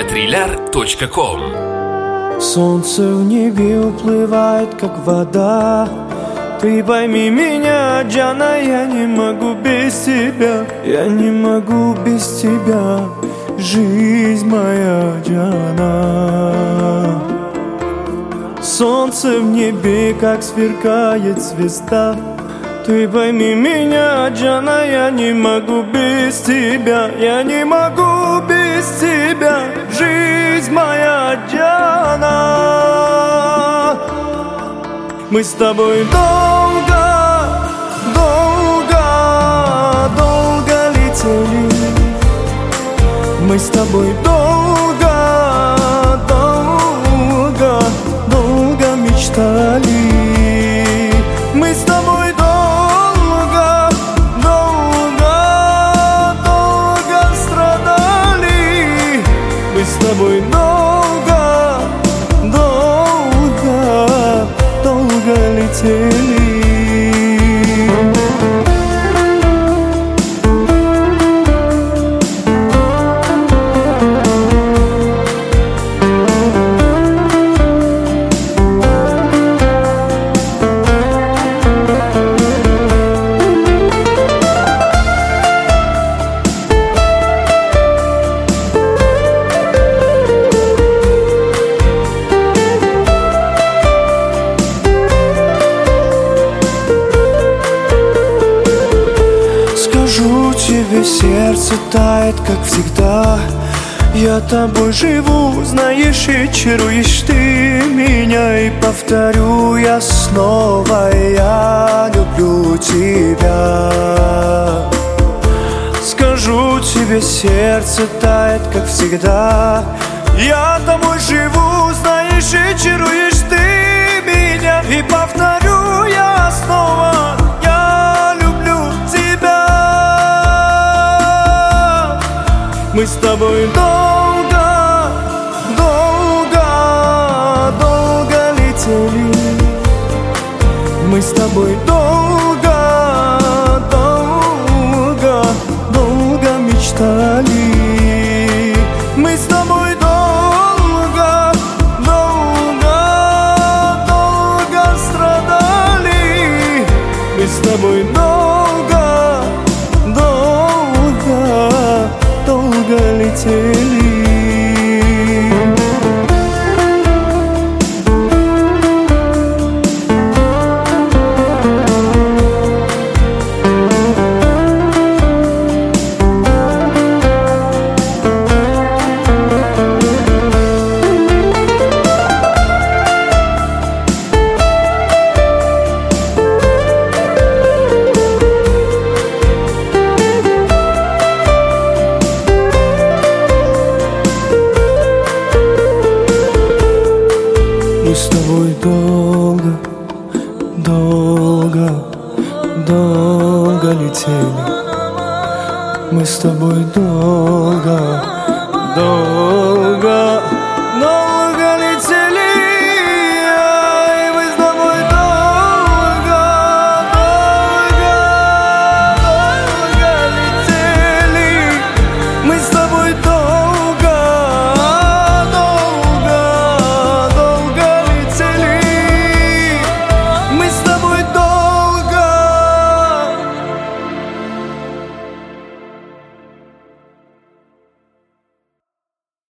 Trilar.com. Солнце в небе уплывает, как вода. Ты пойми меня, Джана, я не могу без тебя. Я не могу без тебя, жизнь моя, Джана. Солнце в небе, как сверкает звезда. Ты пойми меня, Джана, я не могу без тебя. Я не могу без тебя, жизнь моя, Джана. Мы с тобой долго, долго, долго летели. Мы с тобой долго, долго, долго мечтали. Мы с тобой долго, долго, долго страдали. Мы с тобой долго, долго, долго летели. Скажу тебе, сердце тает, как всегда. Я тобой живу, знаешь, и чаруешь ты меня. И повторю я снова, я люблю тебя. Скажу тебе, сердце тает, как всегда. Я тобой живу, знаешь, и чаруешь ты меня. И повторю я снова, я люблю тебя. Мы с тобой долго, долго, долго летели. Мы с тобой долго, долго, долго мечтали. Мы с тобой долго, долго, долго страдали. Мы с тобой долго, долго, долго летели. Мы с тобой долго, долго, долго летели. Мы с тобой долго, долго,